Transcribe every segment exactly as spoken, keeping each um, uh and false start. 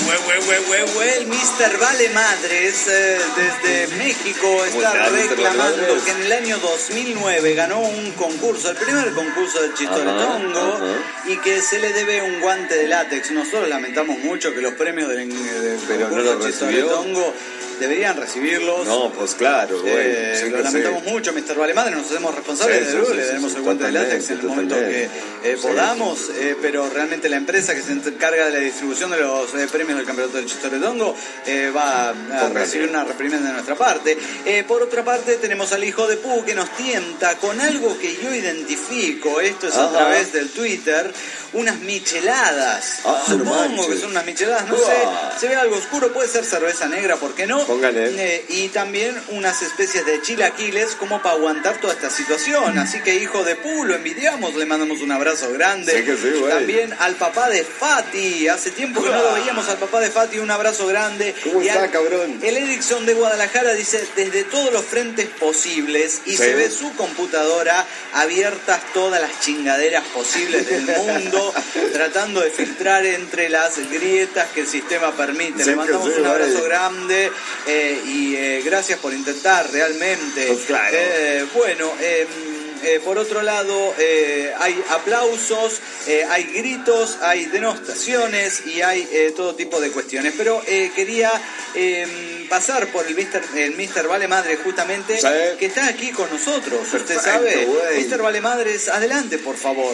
El mister Vale Madres eh, desde México está reclamando que en el año dos mil nueve ganó un concurso, el primer concurso del Chistoretongo, y que se le debe un guante de látex. Nosotros lamentamos mucho que los premios del, del Pero concurso no del Chistoretongo deberían recibirlos. No, pues claro, güey. Eh, sí, lo lo lamentamos sé. mucho, mister Vale Madre, nos hacemos responsables Sí, de sí, luego, sí, le sí, daremos sí, el guante de látex en el totalmente, momento que eh, Sí, podamos, sí, sí. eh, pero realmente la empresa que se encarga de la distribución de los eh, premios del Campeonato del Chistoretongo eh, va a Póngale. recibir una reprimenda de nuestra parte. Eh, por otra parte, tenemos al hijo de Pu que nos tienta con algo que yo identifico, esto es a Ajá. través del Twitter, unas micheladas. Ah, no Supongo manches. que son unas micheladas, no Uah. sé, se ve algo oscuro, puede ser cerveza negra, ¿por qué no? Póngale. Eh, y también unas especies de chilaquiles como para aguantar toda esta situación. Así que, hijo de Pu, lo envidiamos, le mandamos un abrazo grande. Sí que sí, güey. También al papá de Fati, hace tiempo que no lo veíamos al papá de Fati, un abrazo grande. ¿Cómo Y está, al- cabrón? El Erickson de Guadalajara dice, desde todos los frentes posibles, y Sí. se ve su computadora abiertas todas las chingaderas posibles del mundo, tratando de filtrar entre las grietas que el sistema permite. Sí Le que mandamos sí, un abrazo güey. grande eh, y eh, gracias por intentar realmente. Pues claro. Eh, bueno, eh, eh, por otro lado, eh, hay aplausos, eh, hay gritos, hay denostaciones y hay eh, todo tipo de cuestiones. Pero eh, quería eh, pasar por el mister el mister Vale Madre justamente, Sí. que está aquí con nosotros. Usted Perfecto, sabe, güey. mister Vale Madres, adelante por favor.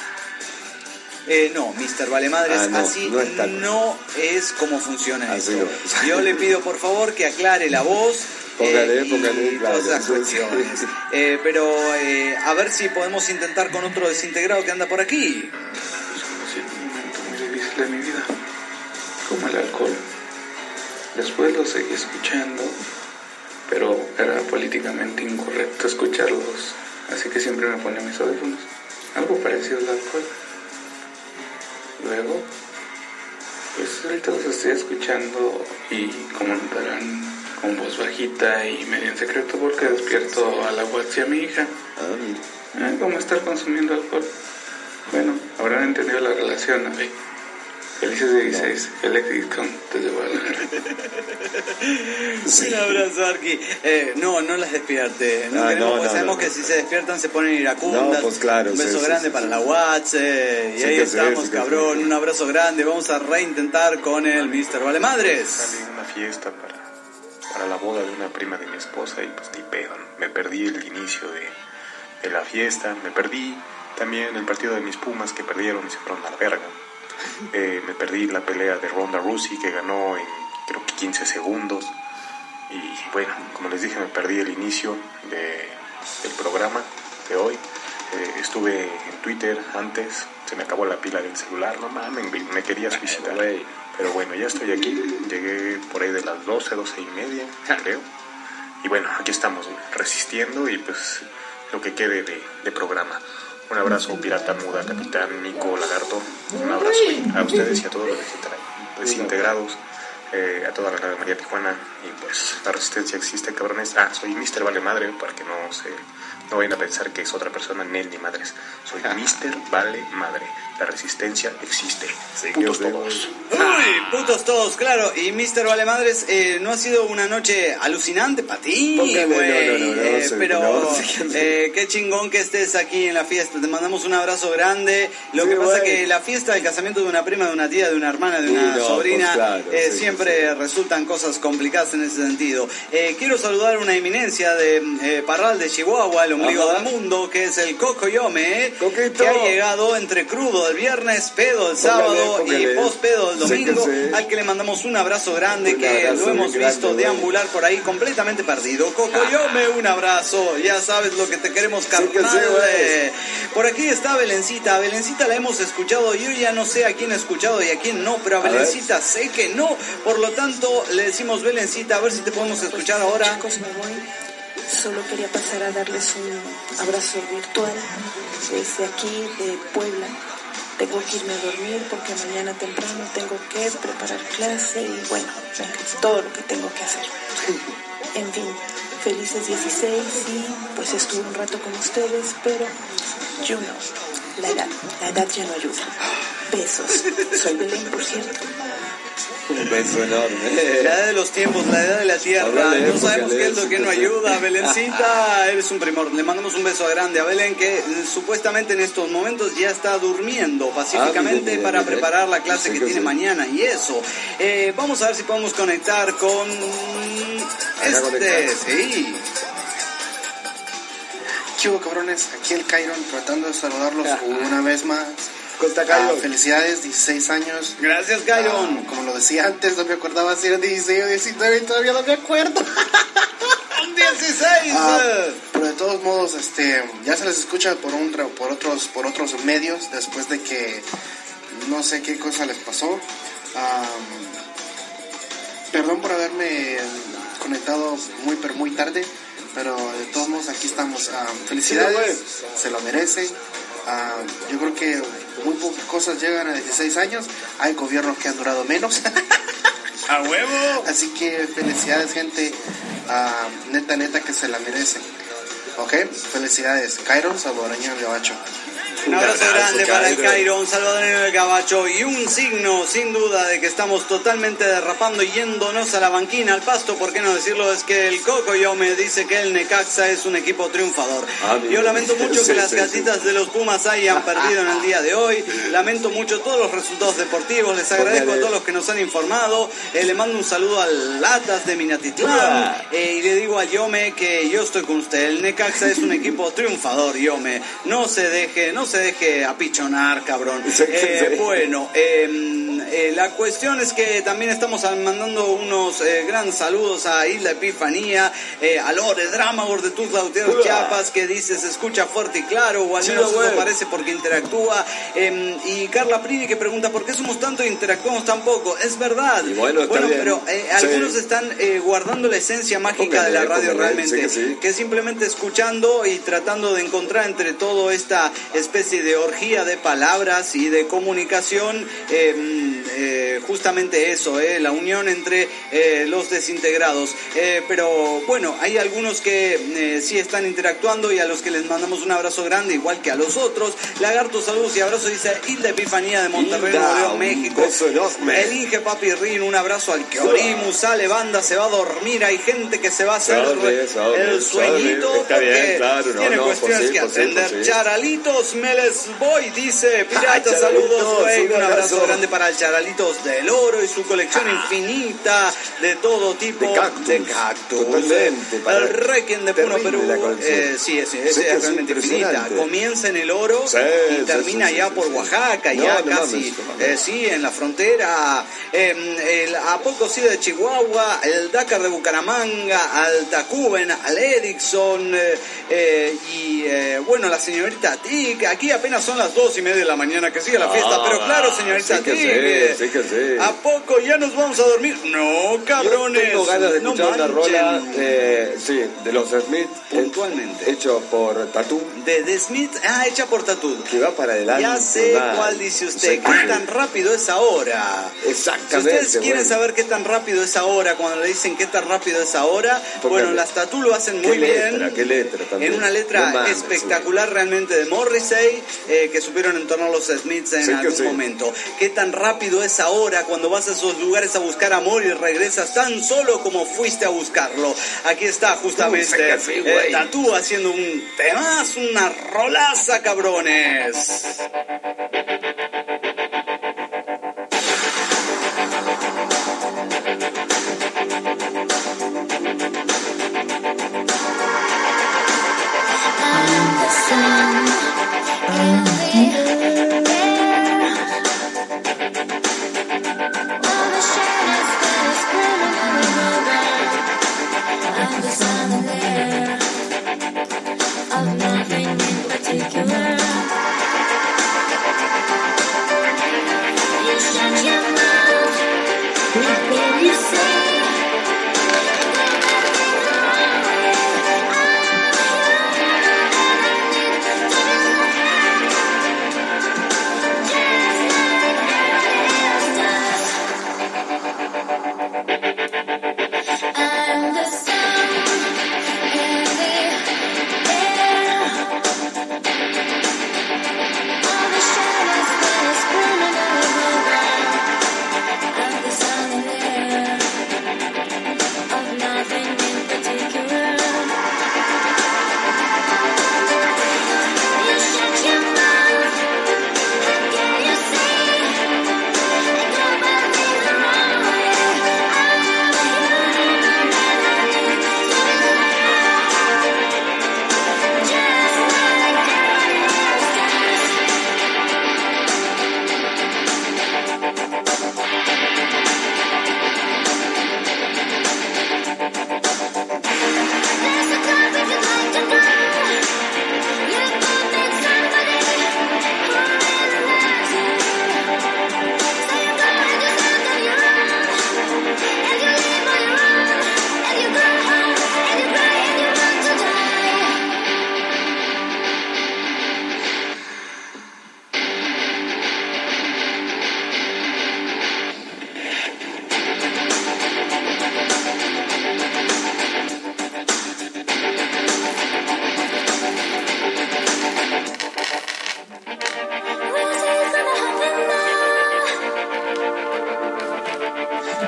Eh, no, mister Vale Madres, Ah, no, así no está con- no es como funciona Así esto. no. Yo le pido por favor que aclare la voz. Póngale, eh, y póngale, claro. todas esas cuestiones. Eh, pero eh, a ver si podemos intentar con otro desintegrado que anda por aquí. Conocí un momento muy difícil de mi vida, como el alcohol. Después lo seguí escuchando, pero era políticamente incorrecto escucharlos, así que siempre me ponía mis audífonos, algo parecido al alcohol. Luego, pues ahorita los estoy escuchando y como notarán, con voz bajita y medio en secreto porque despierto a la Watts y a mi hija. Ah, mira. ¿Eh? ¿Cómo estar consumiendo alcohol? Bueno, habrán entendido la relación, ¿no? Felices dieciséis, el Erickson desde Guadalajara. Un abrazo, Arqui. Eh, no, no las despierte. No Ah, queremos, no, porque no, sabemos no, que no. si se despiertan se ponen iracundas. No, pues claro, Un beso sí, grande sí, para sí. la Watts. eh, y Sí ahí que sí, estamos, sí que cabrón. sí. Un abrazo grande. Vamos a reintentar con el mister Vale Madres. Salí a una fiesta para, para la boda de una prima de mi esposa y pues ni pedo, ¿no? Me perdí el inicio de, de la fiesta, me perdí también el partido de mis Pumas que perdieron y se fueron a la verga. Eh, me perdí la pelea de Ronda Rousey que ganó en creo que quince segundos. Y bueno, como les dije, me perdí el inicio de, del programa de hoy. Eh, estuve en Twitter antes, se me acabó la pila del celular, no mames, me, me quería suicidar. Pero bueno, ya estoy aquí, llegué por ahí de las doce, doce y media, creo. Y bueno, aquí estamos resistiendo y pues lo que quede de, de programa. Un abrazo, Pirata Muda, Capitán, Nico, Lagarto. Un abrazo a ustedes y a todos los desintegra- desintegrados. Eh, a toda la nave María Tijuana. Y pues la resistencia existe, cabrones. Ah, soy mister Vale Madre, para que no se no vayan a pensar que es otra persona, Nel ni madres. Soy mister Vale Madre. La resistencia existe. Putos todos. Uy, putos todos, claro. Y mister Vale Madres, eh, ¿no ha sido una noche alucinante para ti, Póngale, güey? no, no, no, no, Eh, sí, pero no, sí, eh, qué chingón que estés aquí en la fiesta. Te mandamos un abrazo grande. Lo Sí, que pasa es güey. que la fiesta del casamiento de una prima, de una tía, de una hermana, de Sí, una no, sobrina, pues claro, eh, sí, siempre resultan cosas complicadas en ese sentido. Eh, quiero saludar a una eminencia de eh, Parral de Chihuahua, el ombligo Ajá. del mundo, que es el Cocoyome, eh, Coquito. que ha llegado entre crudo el viernes, pedo el sábado póngale. y post pedo el Sí que domingo, sí. al que le mandamos un abrazo grande, Un que abrazo lo hemos bien grande, visto güey. deambular por ahí completamente perdido. Cocoyome, un abrazo, ya sabes lo que te queremos, que sí, carnal. güey. Eh, por aquí está Belencita, a Belencita la hemos escuchado, yo ya no sé a quién he escuchado y a quién no, pero a, A ver. Belencita sé que no, por lo tanto le decimos Belencita, a ver si te podemos escuchar Pues, ahora. Chicos, me voy. Solo quería pasar a darles un abrazo virtual desde aquí de Puebla. Tengo que irme a dormir porque mañana temprano tengo que preparar clase y bueno, venga, todo lo que tengo que hacer. En fin, felices dieciséis y pues estuve un rato con ustedes, pero you know, la edad, la edad ya no ayuda. Besos. Soy Belén, por cierto. Un beso enorme. La edad de los tiempos, la edad de la tierra. Háblale, No sabemos qué es lo que no sí. ayuda. Belencita, eres un primor. Le mandamos un beso grande a Belén, que eh, supuestamente en estos momentos ya está durmiendo pacíficamente Ah, bien, bien, para bien, bien. preparar la clase Sí, que que tiene sí. mañana y eso. Eh, vamos a ver si podemos conectar con este. conectar. Sí. ¿Qué hubo, cabrones? Aquí el Cairon tratando de saludarlos una vez más. Conta Ah, Cairon. felicidades, dieciséis años. Gracias, Cairon. Ah, como lo decía antes, no me acordaba si eran dieciséis o diecinueve y todavía no me acuerdo. dieciséis. Ah, pero de todos modos, este, ya se les escucha por un por otros por otros medios después de que no sé qué cosa les pasó. Ah, perdón por haberme conectado muy pero muy tarde, pero de todos modos aquí estamos. Ah, felicidades, se lo merecen. Ah, yo creo que muy pocas cosas llegan a dieciséis años. Hay gobiernos que han durado menos. ¡A huevo! Así que felicidades, gente. Ah, neta, neta que se la merecen. Ok, felicidades. Cairon, salvadoreño del Gabacho. Un abrazo abrazo, grande para el Cairo. Cairo, un salvadoreño del Gabacho y un signo, sin duda, de que estamos totalmente derrapando y yéndonos a la banquina, al pasto, por qué no decirlo, es que el Coco yo me dice que el Necaxa es un equipo triunfador. Ah, mira. Yo lamento mucho que Sí, las sí, gatitas sí. de los Pumas hayan perdido en el día de hoy, lamento mucho todos los resultados deportivos, les agradezco a todos los que nos han informado, eh, le mando un saludo al Latas de Minatitlán eh, y le digo a Yome que yo estoy con usted, el Necaxa es un equipo triunfador, Yome, no se deje, no se deje apichonar, cabrón. Sí, Eh, sí. bueno, eh, eh, la cuestión es que también estamos mandando unos eh, grandes saludos a Isla Epifanía, eh, a Lore Dramagor de Tuzla Gutiérrez, Hola. Chiapas, que dice se escucha fuerte y claro, o al Sí, menos eso güey. parece porque interactúa. Eh, y Carla Prini que pregunta ¿por qué somos tanto e interactuamos tan poco? Es verdad. Y bueno, está bien. pero eh, Sí. algunos están eh, guardando la esencia mágica Póngale, de la radio póngale, realmente, sí que sí. que es simplemente escuchando y tratando de encontrar entre todo esta especie de orgía de palabras y de comunicación, eh, eh, justamente eso, eh, la unión entre eh, los desintegrados. Eh, pero bueno, hay algunos que eh, sí están interactuando y a los que les mandamos un abrazo grande, igual que a los otros. Lagarto, saludos y abrazos, dice Hilda Epifanía de Monterrey, Hilda, Nuevo León, un México. beso enorme. El Inge Papi Rin, un abrazo al Keorimu, sale banda, se va a dormir, hay gente que se va a hacer Sorry, sorry, el sueñito sorry. Está porque bien, claro, no, tiene no, cuestiones pues sí, que pues sí, atender. pues sí. Charalitos, me les voy, dice Pirata, Ah, saludos, Charalitos, güey, un un abrazo abrazo. grande para el Charalitos del Oro y su colección infinita de todo tipo De cactus. de cactus. Totalmente, para- El Requiem de Puno, terrible Perú, la colección. eh, sí, es, es, Sí, que es es realmente infinita. impresionante. Comienza en el Oro Sí, y sí, termina sí, ya sí, por sí. Oaxaca, No, ya no casi, mames, no mames. eh, sí, en la frontera. Eh, el, a poco sí de Chihuahua, el Dakar de Bucaramanga, al Tacuben, al Erickson, eh, eh, y eh, bueno, la señorita Tic. Aquí apenas son las dos y media de la mañana que sigue la fiesta, Ah, pero claro, señorita sí que Tic. sí, eh, sí que sí. ¿A poco ya nos vamos a dormir? No, cabrones. Yo tengo ganas de no escuchar una manchen. rola, eh, sí, de los Smith, Puntualmente. hecho por Tatú, De The Smith, ah, hecha por Tatud. que va para adelante. Ya sé mal. cuál dice usted. Sí, ¿Qué sí. tan rápido es ahora? Si Exactamente. ustedes quieren bueno. saber qué tan rápido es ahora, cuando le dicen qué tan rápido es ahora, Póngale. bueno, las Tatú lo hacen muy Qué letra, bien. qué letra también. En una letra No mames, espectacular realmente de Morrissey, eh, que supieron entornar los Smiths en Sí que algún sí. momento. Qué tan rápido es ahora cuando vas a esos lugares a buscar amor y regresas tan solo como fuiste a buscarlo. Aquí está justamente Uh, saca así, eh, güey. Tatú haciendo un temazo, una rolaza, cabrones. Of nothing in particular.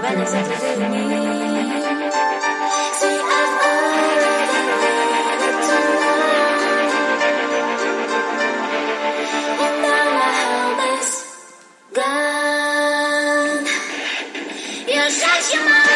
right next up to me. See, I've already wanted to know, and now my home is gone. You shut your mouth.